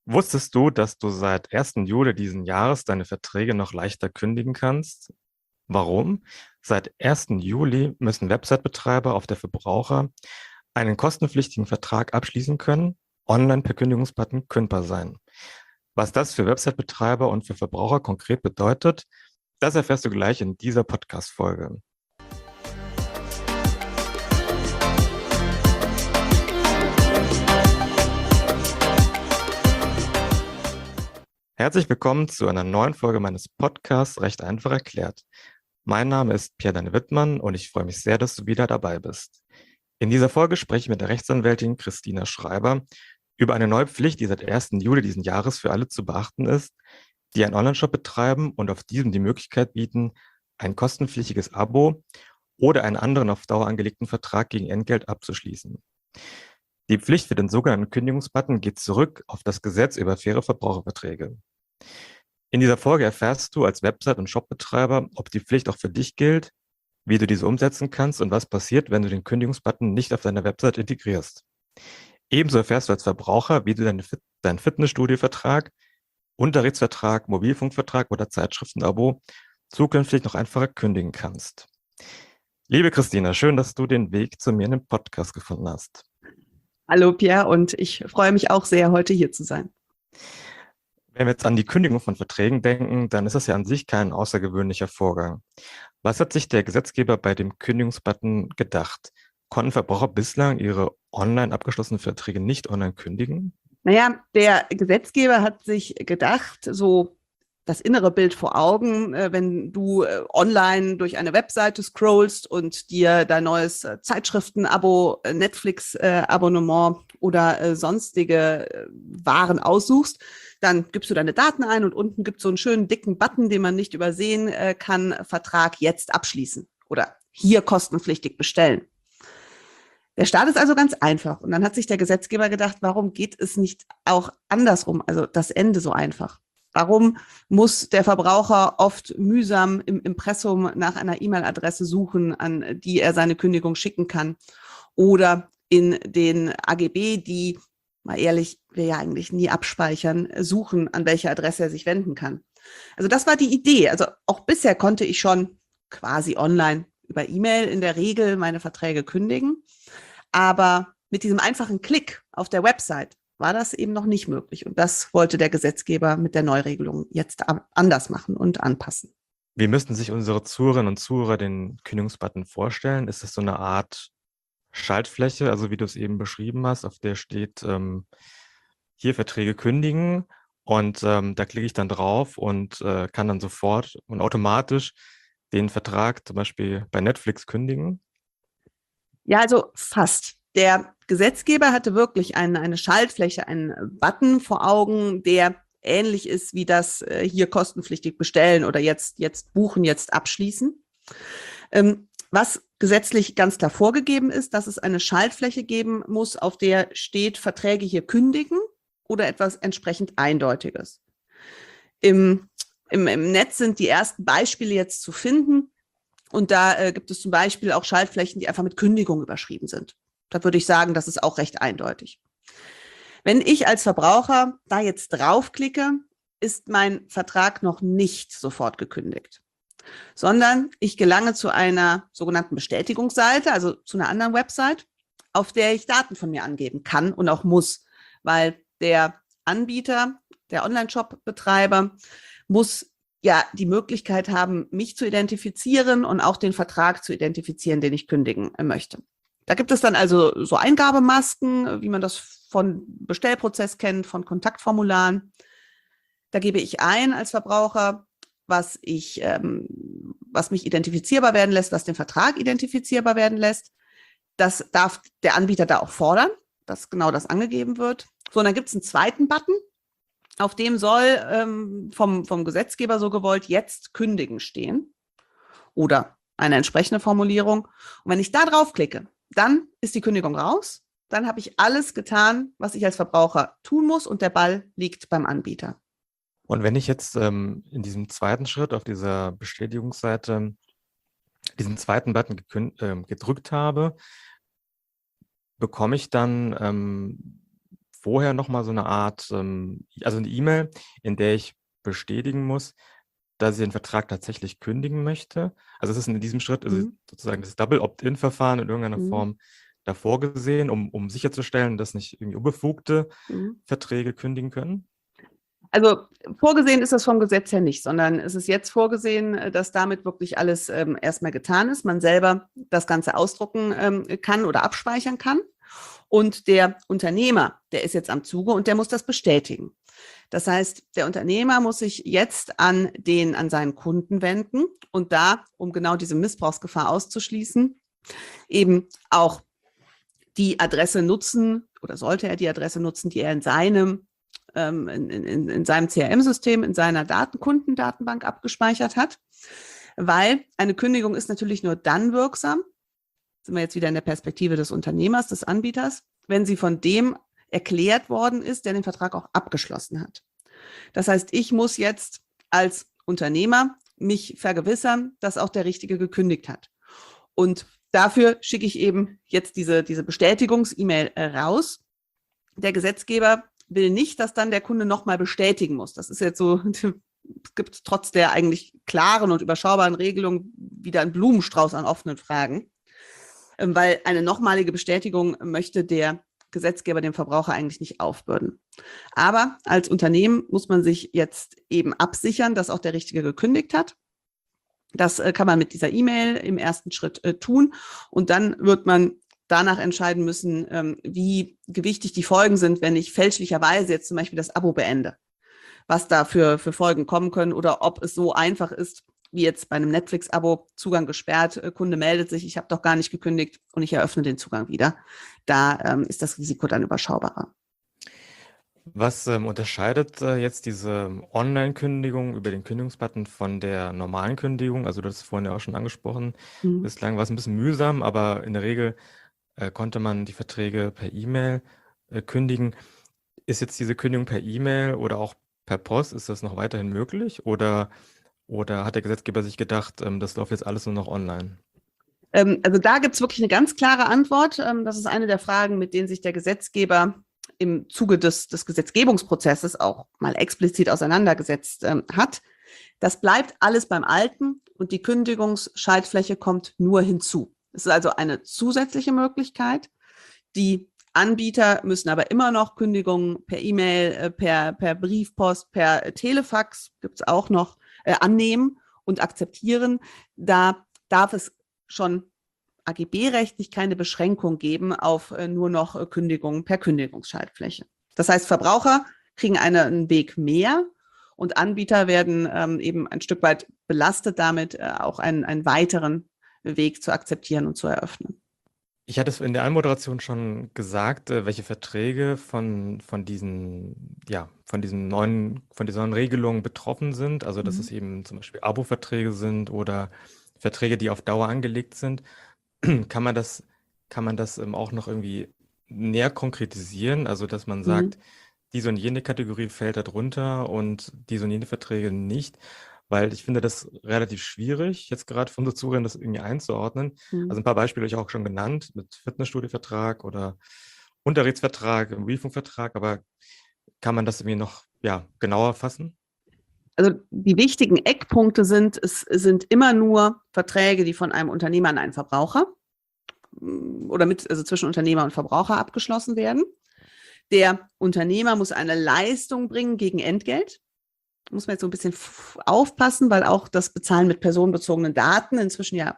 Wusstest du, dass du seit 1. Juli diesen Jahres deine Verträge noch leichter kündigen kannst? Warum? Seit 1. Juli müssen Website-Betreiber auf der Verbraucher einen kostenpflichtigen Vertrag abschließen können, online per Kündigungsbutton kündbar sein. Was das für Website-Betreiber und für Verbraucher konkret bedeutet, das erfährst du gleich in dieser Podcast-Folge. Herzlich willkommen zu einer neuen Folge meines Podcasts Recht einfach erklärt. Mein Name ist Pierre-Daniel Wittmann und ich freue mich sehr, dass du wieder dabei bist. In dieser Folge spreche ich mit der Rechtsanwältin Christina Schreiber über eine neue Pflicht, die seit 1. Juli diesen Jahres für alle zu beachten ist, die einen Onlineshop betreiben und auf diesem die Möglichkeit bieten, ein kostenpflichtiges Abo oder einen anderen auf Dauer angelegten Vertrag gegen Entgelt abzuschließen. Die Pflicht für den sogenannten Kündigungsbutton geht zurück auf das Gesetz über faire Verbraucherverträge. In dieser Folge erfährst du als Website- und Shopbetreiber, ob die Pflicht auch für dich gilt, wie du diese umsetzen kannst und was passiert, wenn du den Kündigungsbutton nicht auf deiner Website integrierst. Ebenso erfährst du als Verbraucher, wie du deinen Fitnessstudio-Vertrag, Unterrichtsvertrag, Mobilfunkvertrag oder Zeitschriftenabo zukünftig noch einfacher kündigen kannst. Liebe Christina, schön, dass du den Weg zu mir in den Podcast gefunden hast. Hallo Pierre, und ich freue mich auch sehr, heute hier zu sein. Wenn wir jetzt an die Kündigung von Verträgen denken, dann ist das ja an sich kein außergewöhnlicher Vorgang. Was hat sich der Gesetzgeber bei dem Kündigungsbutton gedacht? Konnten Verbraucher bislang ihre online abgeschlossenen Verträge nicht online kündigen? Naja, der Gesetzgeber hat sich gedacht, so das innere Bild vor Augen, wenn du online durch eine Webseite scrollst und dir dein neues Zeitschriftenabo, Netflix-Abonnement oder sonstige Waren aussuchst, dann gibst du deine Daten ein und unten gibt es so einen schönen dicken Button, den man nicht übersehen kann, Vertrag jetzt abschließen oder hier kostenpflichtig bestellen. Der Start ist also ganz einfach. Und dann hat sich der Gesetzgeber gedacht, warum geht es nicht auch andersrum, also das Ende so einfach? Warum muss der Verbraucher oft mühsam im Impressum nach einer E-Mail-Adresse suchen, an die er seine Kündigung schicken kann? Oder in den AGB, die, mal ehrlich, wir ja eigentlich nie abspeichern, suchen, an welche Adresse er sich wenden kann. Also das war die Idee. Also auch bisher konnte ich schon quasi online über E-Mail in der Regel meine Verträge kündigen. Aber mit diesem einfachen Klick auf der Website war das eben noch nicht möglich. Und das wollte der Gesetzgeber mit der Neuregelung jetzt anders machen und anpassen. Wie müssten sich unsere Zuhörerinnen und Zuhörer den Kündigungsbutton vorstellen? Ist das so eine Art Schaltfläche, also wie du es eben beschrieben hast, auf der steht hier Verträge kündigen und da klicke ich dann drauf und kann dann sofort und automatisch den Vertrag zum Beispiel bei Netflix kündigen? Ja, also fast. Der Gesetzgeber hatte wirklich eine Schaltfläche, einen Button vor Augen, der ähnlich ist wie das hier kostenpflichtig bestellen oder jetzt buchen, jetzt abschließen. Was gesetzlich ganz klar vorgegeben ist, dass es eine Schaltfläche geben muss, auf der steht Verträge hier kündigen oder etwas entsprechend Eindeutiges. Im Netz sind die ersten Beispiele jetzt zu finden. Und da gibt es zum Beispiel auch Schaltflächen, die einfach mit Kündigung überschrieben sind. Da würde ich sagen, das ist auch recht eindeutig. Wenn ich als Verbraucher da jetzt draufklicke, ist mein Vertrag noch nicht sofort gekündigt, sondern ich gelange zu einer sogenannten Bestätigungsseite, also zu einer anderen Website, auf der ich Daten von mir angeben kann und auch muss, weil der Anbieter, der Online-Shop-Betreiber, muss ja die Möglichkeit haben, mich zu identifizieren und auch den Vertrag zu identifizieren, den ich kündigen möchte. Da gibt es dann also so Eingabemasken, wie man das von Bestellprozess kennt, von Kontaktformularen. Da gebe ich ein als Verbraucher, was mich identifizierbar werden lässt, was den Vertrag identifizierbar werden lässt. Das darf der Anbieter da auch fordern, dass genau das angegeben wird. So, und dann gibt es einen zweiten Button, auf dem soll vom Gesetzgeber so gewollt jetzt kündigen stehen oder eine entsprechende Formulierung. Und wenn ich da draufklicke, dann ist die Kündigung raus. Dann habe ich alles getan, was ich als Verbraucher tun muss und der Ball liegt beim Anbieter. Und wenn ich jetzt in diesem zweiten Schritt auf dieser Bestätigungsseite diesen zweiten Button gedrückt habe, bekomme ich dann vorher nochmal so eine Art, also eine E-Mail, in der ich bestätigen muss, dass ich den Vertrag tatsächlich kündigen möchte. Also es ist in diesem Schritt sozusagen das Double Opt-in-Verfahren in irgendeiner Form davor gesehen, um sicherzustellen, dass nicht irgendwie unbefugte Verträge kündigen können? Also vorgesehen ist das vom Gesetz her nicht, sondern es ist jetzt vorgesehen, dass damit wirklich alles erstmal getan ist. Man selber das Ganze ausdrucken kann oder abspeichern kann. Und der Unternehmer, der ist jetzt am Zuge und der muss das bestätigen. Das heißt, der Unternehmer muss sich jetzt an seinen Kunden wenden und da, um genau diese Missbrauchsgefahr auszuschließen, eben auch die Adresse nutzen oder sollte er die Adresse nutzen, die er in seinem CRM-System, in seiner Kundendatenbank abgespeichert hat, weil eine Kündigung ist natürlich nur dann wirksam, sind wir jetzt wieder in der Perspektive des Unternehmers, des Anbieters, wenn sie von dem erklärt worden ist, der den Vertrag auch abgeschlossen hat. Das heißt, ich muss jetzt als Unternehmer mich vergewissern, dass auch der Richtige gekündigt hat. Und dafür schicke ich eben jetzt diese Bestätigungs-E-Mail raus. Der Gesetzgeber will nicht, dass dann der Kunde nochmal bestätigen muss. Das ist jetzt so, es gibt trotz der eigentlich klaren und überschaubaren Regelung wieder einen Blumenstrauß an offenen Fragen, weil eine nochmalige Bestätigung möchte der Gesetzgeber dem Verbraucher eigentlich nicht aufbürden. Aber als Unternehmen muss man sich jetzt eben absichern, dass auch der Richtige gekündigt hat. Das kann man mit dieser E-Mail im ersten Schritt tun und dann wird man danach entscheiden müssen, wie gewichtig die Folgen sind, wenn ich fälschlicherweise jetzt zum Beispiel das Abo beende, was da für Folgen kommen können oder ob es so einfach ist, wie jetzt bei einem Netflix-Abo, Zugang gesperrt, Kunde meldet sich, ich habe doch gar nicht gekündigt und ich eröffne den Zugang wieder. Da ist das Risiko dann überschaubarer. Was unterscheidet jetzt diese Online-Kündigung über den Kündigungsbutton von der normalen Kündigung? Also du hast es vorhin ja auch schon angesprochen. Bislang war es ein bisschen mühsam, aber in der Regel konnte man die Verträge per E-Mail kündigen. Ist jetzt diese Kündigung per E-Mail oder auch per Post, ist das noch weiterhin möglich? Oder hat der Gesetzgeber sich gedacht, das läuft jetzt alles nur noch online? Also da gibt es wirklich eine ganz klare Antwort. Das ist eine der Fragen, mit denen sich der Gesetzgeber im Zuge des Gesetzgebungsprozesses auch mal explizit auseinandergesetzt hat. Das bleibt alles beim Alten und die Kündigungsschaltfläche kommt nur hinzu. Es ist also eine zusätzliche Möglichkeit. Die Anbieter müssen aber immer noch Kündigungen per E-Mail, per Briefpost, per Telefax, gibt es auch noch, annehmen und akzeptieren. Da darf es schon AGB-rechtlich keine Beschränkung geben auf nur noch Kündigungen per Kündigungsschaltfläche. Das heißt, Verbraucher kriegen einen Weg mehr und Anbieter werden eben ein Stück weit belastet damit, auch einen weiteren Weg zu akzeptieren und zu eröffnen. Ich hatte es in der Anmoderation schon gesagt, welche Verträge von diesen neuen Regelungen betroffen sind. Also dass es eben zum Beispiel Abo-Verträge sind oder Verträge, die auf Dauer angelegt sind. Kann man das auch noch irgendwie näher konkretisieren? Also dass man sagt, diese und jene Kategorie fällt da drunter und diese und jene Verträge nicht. Weil ich finde das relativ schwierig, jetzt gerade für unsere Zuhörer das irgendwie einzuordnen. Also ein paar Beispiele habe ich auch schon genannt, mit Fitnessstudio-Vertrag oder Unterrichtsvertrag, Mobilfunkvertrag, aber kann man das irgendwie noch genauer fassen? Also die wichtigen Eckpunkte sind, es sind immer nur Verträge, die von einem Unternehmer an einen Verbraucher oder also zwischen Unternehmer und Verbraucher abgeschlossen werden. Der Unternehmer muss eine Leistung bringen gegen Entgelt. Muss man jetzt so ein bisschen aufpassen, weil auch das Bezahlen mit personenbezogenen Daten inzwischen ja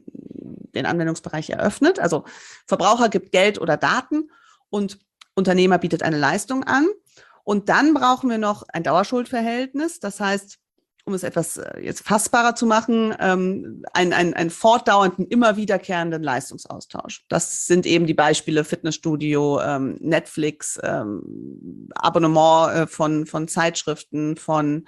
den Anwendungsbereich eröffnet. Also Verbraucher gibt Geld oder Daten und Unternehmer bietet eine Leistung an. Und dann brauchen wir noch ein Dauerschuldverhältnis. Das heißt, um es etwas jetzt fassbarer zu machen, einen fortdauernden, immer wiederkehrenden Leistungsaustausch. Das sind eben die Beispiele Fitnessstudio, Netflix, Abonnement von Zeitschriften, von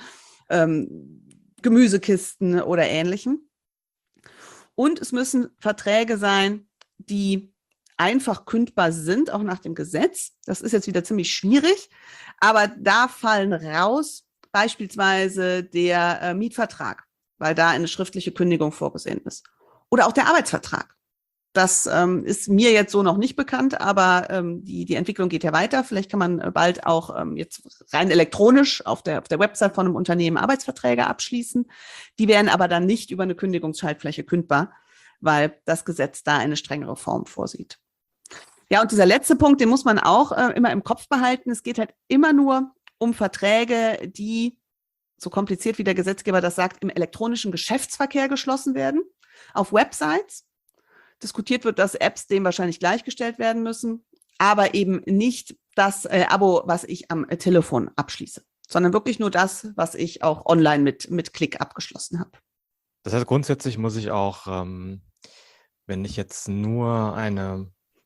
Gemüsekisten oder Ähnlichem. Und es müssen Verträge sein, die einfach kündbar sind, auch nach dem Gesetz. Das ist jetzt wieder ziemlich schwierig, aber da fallen raus beispielsweise der Mietvertrag, weil da eine schriftliche Kündigung vorgesehen ist. Oder auch der Arbeitsvertrag. Das ist mir jetzt so noch nicht bekannt, aber die Entwicklung geht ja weiter. Vielleicht kann man bald auch jetzt rein elektronisch auf der Website von einem Unternehmen Arbeitsverträge abschließen. Die werden aber dann nicht über eine Kündigungsschaltfläche kündbar, weil das Gesetz da eine strengere Form vorsieht. Ja, und dieser letzte Punkt, den muss man auch immer im Kopf behalten. Es geht halt immer nur um Verträge, die, so kompliziert wie der Gesetzgeber das sagt, im elektronischen Geschäftsverkehr geschlossen werden, auf Websites. Diskutiert wird, dass Apps dem wahrscheinlich gleichgestellt werden müssen, aber eben nicht das Abo, was ich am Telefon abschließe, sondern wirklich nur das, was ich auch online mit Klick abgeschlossen habe. Das heißt, grundsätzlich muss ich auch, wenn ich jetzt nur eine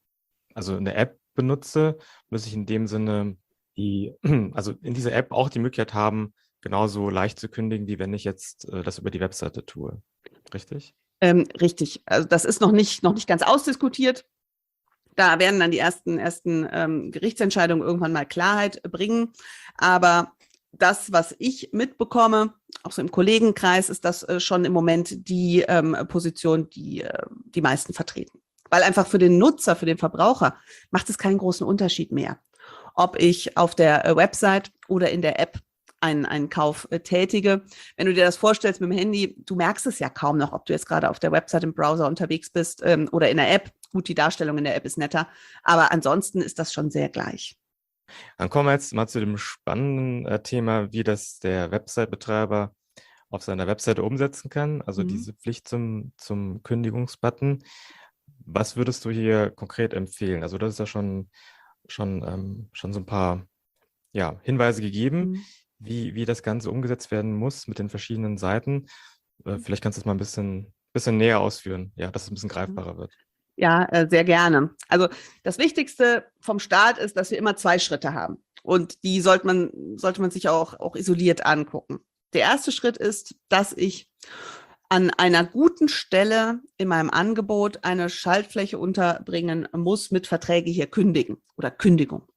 App benutze, muss ich in dem Sinne also in dieser App auch die Möglichkeit haben, genauso leicht zu kündigen, wie wenn ich jetzt das über die Webseite tue. Richtig? Richtig. Also das ist noch nicht ganz ausdiskutiert. Da werden dann die ersten Gerichtsentscheidungen irgendwann mal Klarheit bringen. Aber das, was ich mitbekomme, auch so im Kollegenkreis, ist das schon im Moment die Position, die die meisten vertreten. Weil einfach für den Nutzer, für den Verbraucher macht es keinen großen Unterschied mehr, ob ich auf der Website oder in der App einen Kauf tätige. Wenn du dir das vorstellst mit dem Handy, du merkst es ja kaum noch, ob du jetzt gerade auf der Website im Browser unterwegs bist oder in der App. Gut, die Darstellung in der App ist netter, aber ansonsten ist das schon sehr gleich. Dann kommen wir jetzt mal zu dem spannenden Thema, wie das der Website-Betreiber auf seiner Webseite umsetzen kann, also diese Pflicht zum Kündigungsbutton. Was würdest du hier konkret empfehlen? Also das ist ja schon so ein paar Hinweise gegeben, wie das Ganze umgesetzt werden muss mit den verschiedenen Seiten. Vielleicht kannst du es mal ein bisschen näher ausführen, ja, dass es ein bisschen greifbarer wird. Ja, sehr gerne. Also das Wichtigste vom Start ist, dass wir immer 2 Schritte haben. Und die sollte man sich auch isoliert angucken. Der erste Schritt ist, dass ich an einer guten Stelle in meinem Angebot eine Schaltfläche unterbringen muss mit Verträge hier kündigen oder Kündigung.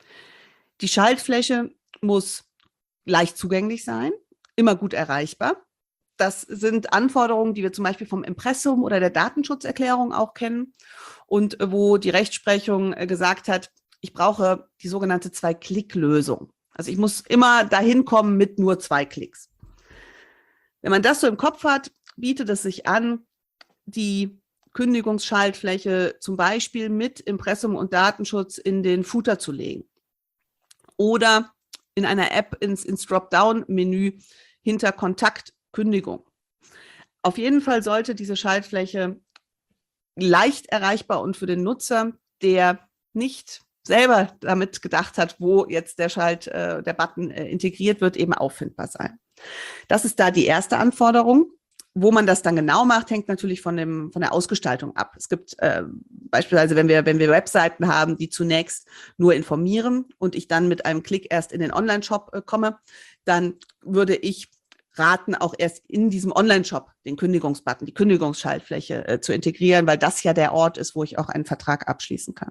Die Schaltfläche muss leicht zugänglich sein, immer gut erreichbar. Das sind Anforderungen, die wir zum Beispiel vom Impressum oder der Datenschutzerklärung auch kennen und wo die Rechtsprechung gesagt hat, ich brauche die sogenannte 2-Klick-Lösung. Also ich muss immer dahin kommen mit nur 2 Klicks. Wenn man das so im Kopf hat, bietet es sich an, die Kündigungsschaltfläche zum Beispiel mit Impressum und Datenschutz in den Footer zu legen oder in einer App ins Dropdown-Menü hinter Kontakt Kündigung. Auf jeden Fall sollte diese Schaltfläche leicht erreichbar und für den Nutzer, der nicht selber damit gedacht hat, wo jetzt der Button integriert wird, eben auffindbar sein. Das ist da die erste Anforderung. Wo man das dann genau macht, hängt natürlich von der Ausgestaltung ab. Es gibt beispielsweise, wenn wir Webseiten haben, die zunächst nur informieren und ich dann mit einem Klick erst in den Online-Shop komme, dann würde ich raten, auch erst in diesem Online-Shop den Kündigungsbutton, die Kündigungsschaltfläche zu integrieren, weil das ja der Ort ist, wo ich auch einen Vertrag abschließen kann.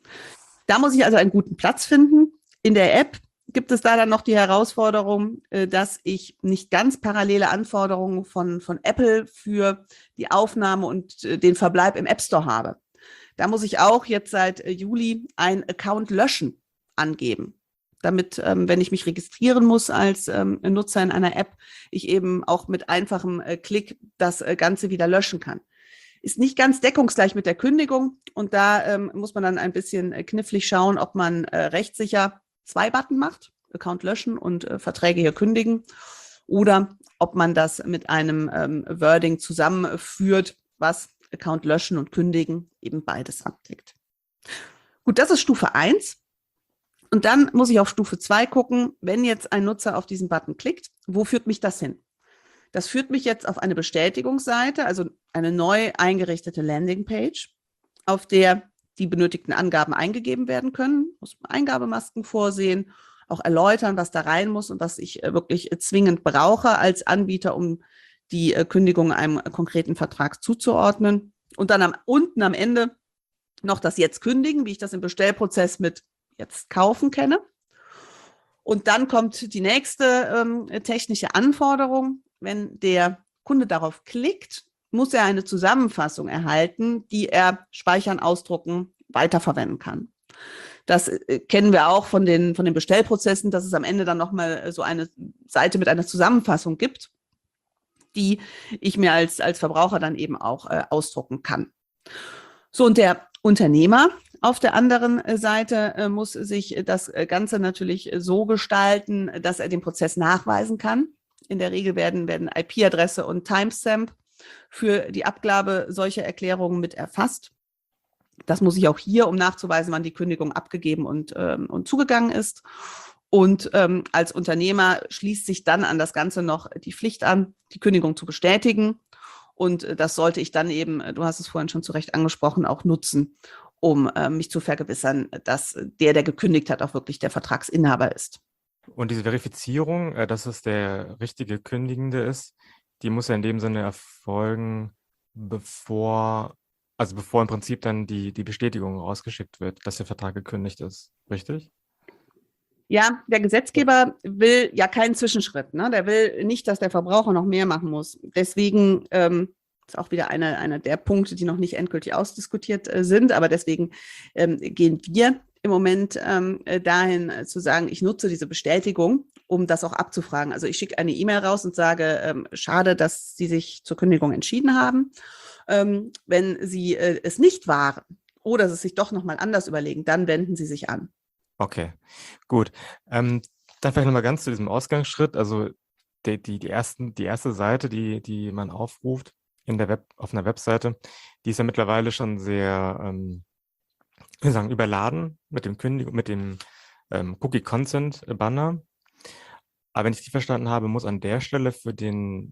Da muss ich also einen guten Platz finden. In der App gibt es da dann noch die Herausforderung, dass ich nicht ganz parallele Anforderungen von Apple für die Aufnahme und den Verbleib im App Store habe. Da muss ich auch jetzt seit Juli einen Account löschen angeben, damit, wenn ich mich registrieren muss als Nutzer in einer App, ich eben auch mit einfachem Klick das Ganze wieder löschen kann. Ist nicht ganz deckungsgleich mit der Kündigung und da muss man dann ein bisschen knifflig schauen, ob man rechtssicher 2 Button macht, Account löschen und Verträge hier kündigen, oder ob man das mit einem Wording zusammenführt, was Account löschen und kündigen eben beides abdeckt. Gut, das ist Stufe 1. Und dann muss ich auf Stufe 2 gucken, wenn jetzt ein Nutzer auf diesen Button klickt, wo führt mich das hin? Das führt mich jetzt auf eine Bestätigungsseite, also eine neu eingerichtete Landingpage, auf der die benötigten Angaben eingegeben werden können, muss Eingabemasken vorsehen, auch erläutern, was da rein muss und was ich wirklich zwingend brauche als Anbieter, um die Kündigung einem konkreten Vertrag zuzuordnen. Und dann unten am Ende noch das Jetzt kündigen, wie ich das im Bestellprozess mit Jetzt kaufen kenne. Und dann kommt die nächste technische Anforderung. Wenn der Kunde darauf klickt muss er eine Zusammenfassung erhalten, die er speichern, ausdrucken, weiterverwenden kann. Das kennen wir auch von den Bestellprozessen, dass es am Ende dann nochmal so eine Seite mit einer Zusammenfassung gibt, die ich mir als Verbraucher dann eben auch ausdrucken kann. So, und der Unternehmer auf der anderen Seite muss sich das Ganze natürlich so gestalten, dass er den Prozess nachweisen kann. In der Regel werden IP-Adresse und Timestamp für die Abgabe solcher Erklärungen mit erfasst. Das muss ich auch hier, um nachzuweisen, wann die Kündigung abgegeben und zugegangen ist. Und als Unternehmer schließt sich dann an das Ganze noch die Pflicht an, die Kündigung zu bestätigen. Und das sollte ich dann eben, du hast es vorhin schon zu Recht angesprochen, auch nutzen, um mich zu vergewissern, dass der gekündigt hat, auch wirklich der Vertragsinhaber ist. Und diese Verifizierung, dass es der richtige Kündigende ist, die muss ja in dem Sinne erfolgen, bevor im Prinzip dann die Bestätigung rausgeschickt wird, dass der Vertrag gekündigt ist. Richtig? Ja, der Gesetzgeber will ja keinen Zwischenschritt. Ne? Der will nicht, dass der Verbraucher noch mehr machen muss. Deswegen ist auch wieder einer der Punkte, die noch nicht endgültig ausdiskutiert sind. Aber deswegen gehen wir im Moment dahin zu sagen, ich nutze diese Bestätigung, um das auch abzufragen. Also ich schicke eine E-Mail raus und sage, schade, dass Sie sich zur Kündigung entschieden haben. Wenn Sie es nicht waren oder es sich doch nochmal anders überlegen, dann wenden Sie sich an. Okay, gut. Dann vielleicht nochmal ganz zu diesem Ausgangsschritt. Also die erste Seite, die man aufruft auf einer Webseite, die ist ja mittlerweile schon sehr, wir sagen, überladen mit dem Cookie-Consent-Banner. Aber wenn ich die verstanden habe, muss an der Stelle für den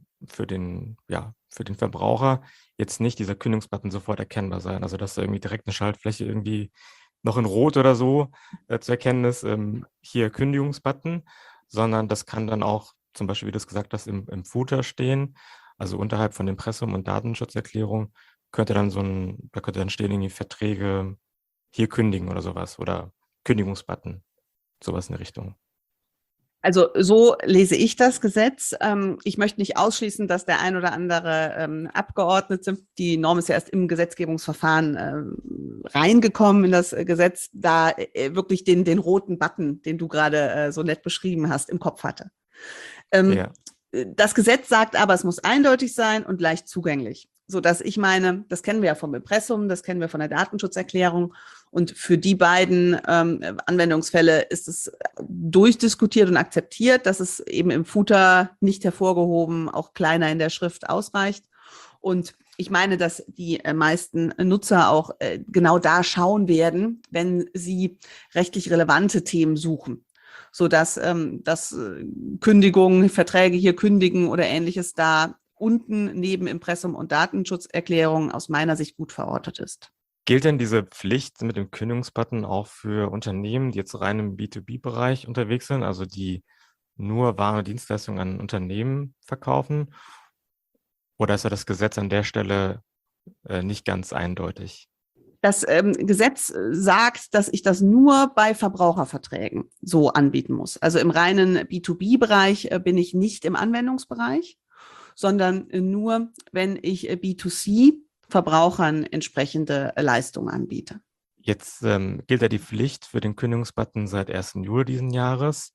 Verbraucher jetzt nicht dieser Kündigungsbutton sofort erkennbar sein. Also dass da irgendwie direkt eine Schaltfläche irgendwie noch in Rot oder so zu erkennen ist, hier Kündigungsbutton, sondern das kann dann auch zum Beispiel, wie du es gesagt hast, im Footer stehen, also unterhalb von Impressum und Datenschutzerklärung, könnte dann stehen irgendwie Verträge hier kündigen oder sowas oder Kündigungsbutton, sowas in der Richtung. Also so lese ich das Gesetz. Ich möchte nicht ausschließen, dass der ein oder andere Abgeordnete, die Norm ist ja erst im Gesetzgebungsverfahren reingekommen in das Gesetz, da wirklich den roten Button, den du gerade so nett beschrieben hast, im Kopf hatte. Ja. Das Gesetz sagt aber, es muss eindeutig sein und leicht zugänglich. Sodass ich meine, das kennen wir ja vom Impressum, das kennen wir von der Datenschutzerklärung. Und für die beiden Anwendungsfälle ist es durchdiskutiert und akzeptiert, dass es eben im Footer nicht hervorgehoben, auch kleiner in der Schrift ausreicht. Und ich meine, dass die meisten Nutzer auch genau da schauen werden, wenn sie rechtlich relevante Themen suchen, sodass Kündigungen, Verträge hier kündigen oder Ähnliches da unten neben Impressum und Datenschutzerklärung aus meiner Sicht gut verortet ist. Gilt denn diese Pflicht mit dem Kündigungsbutton auch für Unternehmen, die jetzt rein im B2B-Bereich unterwegs sind, also die nur Waren und Dienstleistungen an Unternehmen verkaufen? Oder ist ja das Gesetz an der Stelle nicht ganz eindeutig? Das Gesetz sagt, dass ich das nur bei Verbraucherverträgen so anbieten muss. Also im reinen B2B-Bereich bin ich nicht im Anwendungsbereich, sondern nur, wenn ich B2C Verbrauchern entsprechende Leistungen anbiete. Jetzt gilt ja die Pflicht für den Kündigungsbutton seit 1. Juli diesen Jahres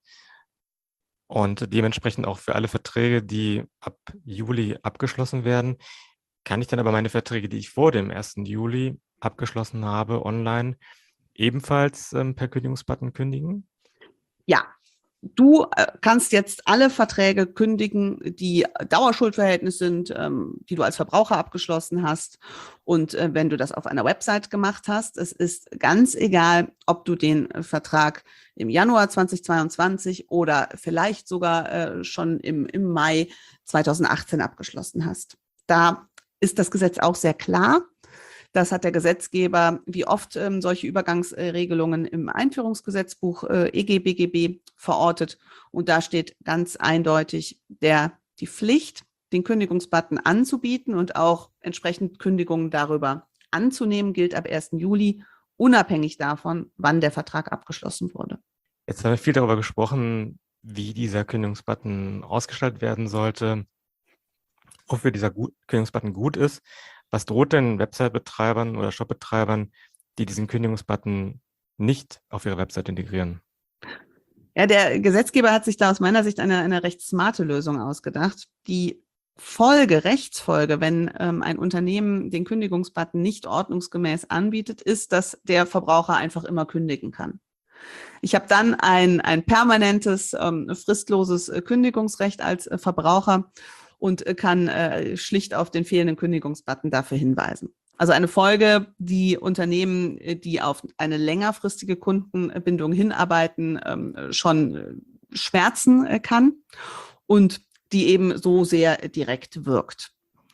und dementsprechend auch für alle Verträge, die ab Juli abgeschlossen werden. Kann ich dann aber meine Verträge, die ich vor dem 1. Juli abgeschlossen habe, online ebenfalls per Kündigungsbutton kündigen? Ja, du kannst jetzt alle Verträge kündigen, die Dauerschuldverhältnis sind, die du als Verbraucher abgeschlossen hast. Und wenn du das auf einer Website gemacht hast, es ist ganz egal, ob du den Vertrag im Januar 2022 oder vielleicht sogar schon im Mai 2018 abgeschlossen hast. Da ist das Gesetz auch sehr klar. Das hat der Gesetzgeber wie oft solche Übergangsregelungen im Einführungsgesetzbuch EG-BGB verortet. Und da steht ganz eindeutig die Pflicht, den Kündigungsbutton anzubieten und auch entsprechend Kündigungen darüber anzunehmen, gilt ab 1. Juli, unabhängig davon, wann der Vertrag abgeschlossen wurde. Jetzt haben wir viel darüber gesprochen, wie dieser Kündigungsbutton ausgestaltet werden sollte. wofür dieser Kündigungsbutton gut ist. Was droht denn Website-Betreibern oder Shop-Betreibern, die diesen Kündigungsbutton nicht auf ihre Website integrieren? Ja, der Gesetzgeber hat sich da aus meiner Sicht eine recht smarte Lösung ausgedacht. Die Rechtsfolge, wenn ein Unternehmen den Kündigungsbutton nicht ordnungsgemäß anbietet, ist, dass der Verbraucher einfach immer kündigen kann. Ich habe dann ein permanentes, fristloses Kündigungsrecht als Verbraucher und kann schlicht auf den fehlenden Kündigungsbutton dafür hinweisen. Also eine Folge, die Unternehmen, die auf eine längerfristige Kundenbindung hinarbeiten, schon schmerzen kann und die eben so sehr direkt wirkt.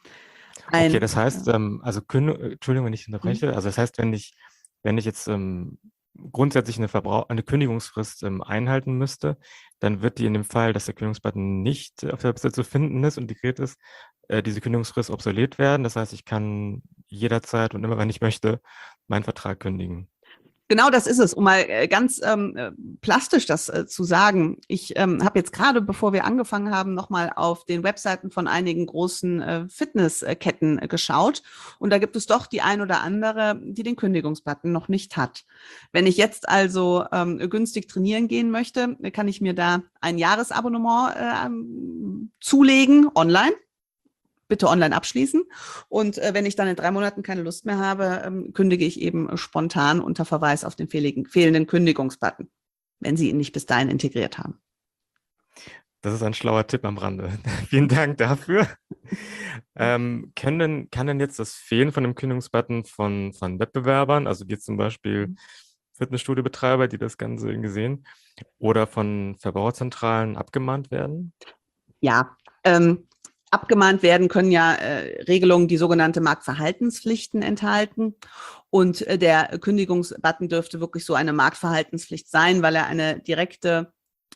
Okay, das heißt, also Entschuldigung, wenn ich unterbreche, also das heißt, wenn ich jetzt grundsätzlich eine Kündigungsfrist einhalten müsste, dann wird die in dem Fall, dass der Kündigungsbutton nicht auf der Website zu finden ist, integriert ist, diese Kündigungsfrist obsolet werden. Das heißt, ich kann jederzeit und immer, wenn ich möchte, meinen Vertrag kündigen. Genau, das ist es, um mal ganz plastisch das zu sagen. Ich habe jetzt gerade, bevor wir angefangen haben, nochmal auf den Webseiten von einigen großen Fitnessketten geschaut. Und da gibt es doch die ein oder andere, die den Kündigungsbutton noch nicht hat. Wenn ich jetzt also günstig trainieren gehen möchte, kann ich mir da ein Jahresabonnement zulegen, online. Bitte online abschließen. Und wenn ich dann in 3 Monaten keine Lust mehr habe, kündige ich eben spontan unter Verweis auf den fehlenden Kündigungsbutton, wenn Sie ihn nicht bis dahin integriert haben. Das ist ein schlauer Tipp am Rande. Vielen Dank dafür. Kann denn jetzt das Fehlen von dem Kündigungsbutton von Wettbewerbern, also jetzt zum Beispiel Fitnessstudio-Betreiber, die das Ganze irgendwie sehen, oder von Verbraucherzentralen abgemahnt werden? Ja, abgemahnt werden können ja Regelungen, die sogenannte Marktverhaltenspflichten enthalten. Und der Kündigungsbutton dürfte wirklich so eine Marktverhaltenspflicht sein, weil er eine direkte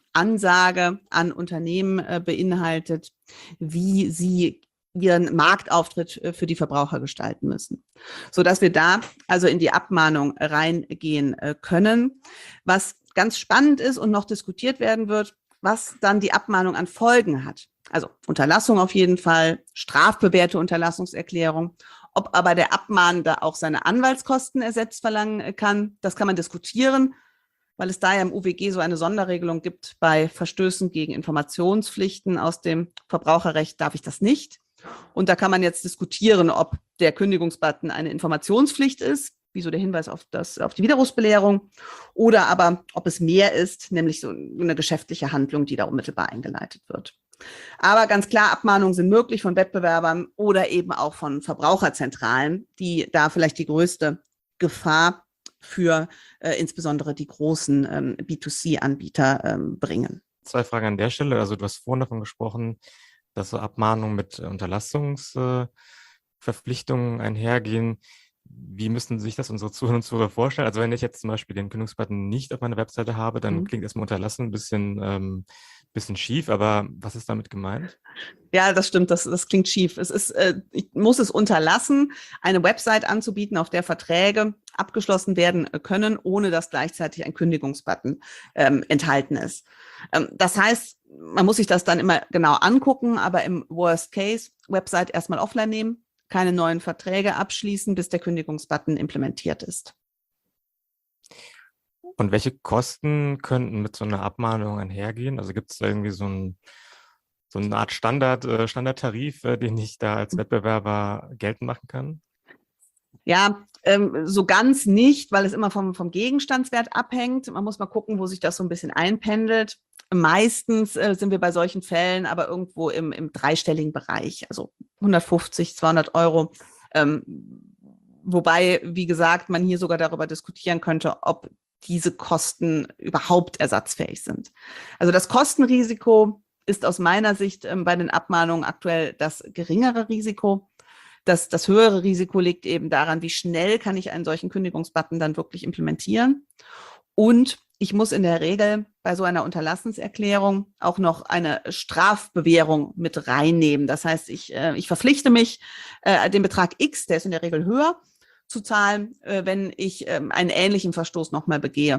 Ansage an Unternehmen beinhaltet, wie sie ihren Marktauftritt für die Verbraucher gestalten müssen, sodass wir da also in die Abmahnung reingehen können. Was ganz spannend ist und noch diskutiert werden wird, was dann die Abmahnung an Folgen hat. Also Unterlassung auf jeden Fall, strafbewährte Unterlassungserklärung. Ob aber der Abmahnende auch seine Anwaltskosten ersetzt verlangen kann, das kann man diskutieren, weil es da ja im UWG so eine Sonderregelung gibt. Bei Verstößen gegen Informationspflichten aus dem Verbraucherrecht darf ich das nicht. Und da kann man jetzt diskutieren, ob der Kündigungsbutton eine Informationspflicht ist, wie so der Hinweis auf die Widerrufsbelehrung, oder aber ob es mehr ist, nämlich so eine geschäftliche Handlung, die da unmittelbar eingeleitet wird. Aber ganz klar, Abmahnungen sind möglich von Wettbewerbern oder eben auch von Verbraucherzentralen, die da vielleicht die größte Gefahr für insbesondere die großen B2C-Anbieter bringen. 2 Fragen an der Stelle. Also du hast vorhin davon gesprochen, dass so Abmahnungen mit Unterlassungsverpflichtungen einhergehen. Wie müssten sich das unsere Zuhörer und Zuhörer vorstellen? Also wenn ich jetzt zum Beispiel den Kündigungsbutton nicht auf meiner Webseite habe, dann klingt erstmal Unterlassen ein bisschen schief, aber was ist damit gemeint? Ja, das stimmt, das klingt schief. Ich muss es unterlassen, eine Website anzubieten, auf der Verträge abgeschlossen werden können, ohne dass gleichzeitig ein Kündigungsbutton enthalten ist. Das heißt, man muss sich das dann immer genau angucken, aber im Worst Case Website erstmal offline nehmen, keine neuen Verträge abschließen, bis der Kündigungsbutton implementiert ist. Und welche Kosten könnten mit so einer Abmahnung einhergehen? Also gibt es da irgendwie so eine Art Standardtarif, den ich da als Wettbewerber geltend machen kann? Ja, so ganz nicht, weil es immer vom Gegenstandswert abhängt. Man muss mal gucken, wo sich das so ein bisschen einpendelt. Meistens sind wir bei solchen Fällen aber irgendwo im dreistelligen Bereich, also 150, 200 Euro. Wobei, wie gesagt, man hier sogar darüber diskutieren könnte, ob diese Kosten überhaupt ersatzfähig sind. Also das Kostenrisiko ist aus meiner Sicht bei den Abmahnungen aktuell das geringere Risiko. Das höhere Risiko liegt eben daran, wie schnell kann ich einen solchen Kündigungsbutton dann wirklich implementieren. Und ich muss in der Regel bei so einer Unterlassenserklärung auch noch eine Strafbewährung mit reinnehmen. Das heißt, ich verpflichte mich, den Betrag X, der ist in der Regel höher, zu zahlen, wenn ich einen ähnlichen Verstoß nochmal begehe.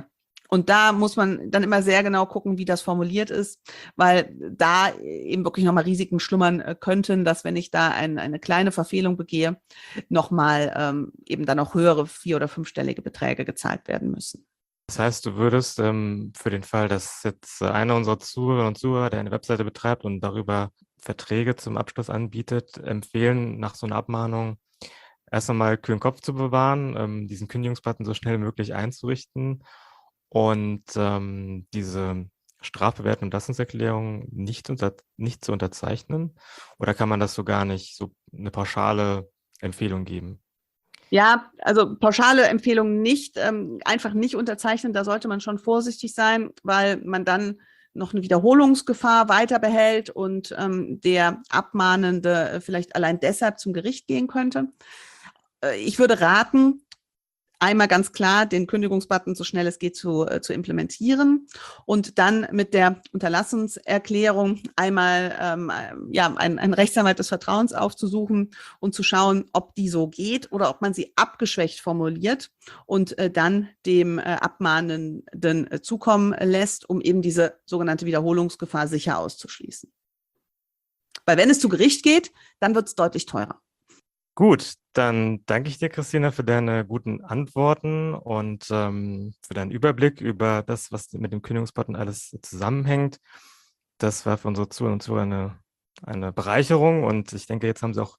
Und da muss man dann immer sehr genau gucken, wie das formuliert ist, weil da eben wirklich nochmal Risiken schlummern könnten, dass wenn ich da eine kleine Verfehlung begehe, nochmal eben dann auch höhere 4- oder 5-stellige Beträge gezahlt werden müssen. Das heißt, du würdest für den Fall, dass jetzt einer unserer Zuhörer und Zuhörer, der eine Webseite betreibt und darüber Verträge zum Abschluss anbietet, empfehlen, nach so einer Abmahnung erst einmal kühlen Kopf zu bewahren, diesen Kündigungsbutton so schnell wie möglich einzurichten und diese Strafbewertung und Belastungserklärung nicht zu unterzeichnen? Oder kann man das so gar nicht, so eine pauschale Empfehlung geben? Ja, also pauschale Empfehlungen nicht, einfach nicht unterzeichnen. Da sollte man schon vorsichtig sein, weil man dann noch eine Wiederholungsgefahr weiter behält und der Abmahnende vielleicht allein deshalb zum Gericht gehen könnte. Ich würde raten, einmal ganz klar den Kündigungsbutton so schnell es geht zu implementieren und dann mit der Unterlassungserklärung einmal einen Rechtsanwalt des Vertrauens aufzusuchen und zu schauen, ob die so geht oder ob man sie abgeschwächt formuliert und dann dem Abmahnenden zukommen lässt, um eben diese sogenannte Wiederholungsgefahr sicher auszuschließen. Weil wenn es zu Gericht geht, dann wird es deutlich teurer. Gut, dann danke ich dir, Christina, für deine guten Antworten und für deinen Überblick über das, was mit dem Kündigungsbutton alles zusammenhängt. Das war für unsere Zuhörer und Zuhörer eine Bereicherung und ich denke, jetzt haben sie auch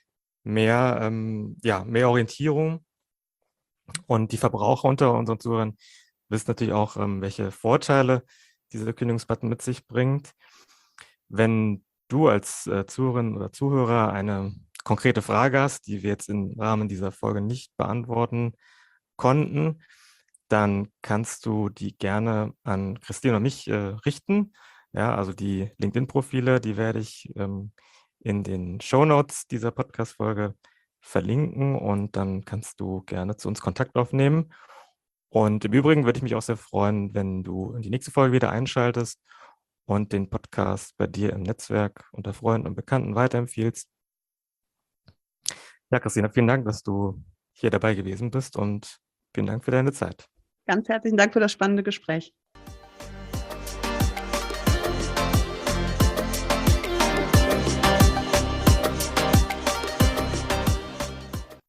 mehr Orientierung und die Verbraucher unter unseren Zuhörern wissen natürlich auch, welche Vorteile dieser Kündigungsbutton mit sich bringt. Wenn du als Zuhörerin oder Zuhörer eine konkrete Frage hast, die wir jetzt im Rahmen dieser Folge nicht beantworten konnten, dann kannst du die gerne an Christine und mich richten. Ja, also die LinkedIn-Profile, die werde ich in den Shownotes dieser Podcast-Folge verlinken und dann kannst du gerne zu uns Kontakt aufnehmen. Und im Übrigen würde ich mich auch sehr freuen, wenn du in die nächste Folge wieder einschaltest und den Podcast bei dir im Netzwerk unter Freunden und Bekannten weiterempfiehlst. Ja, Christina, vielen Dank, dass du hier dabei gewesen bist und vielen Dank für deine Zeit. Ganz herzlichen Dank für das spannende Gespräch.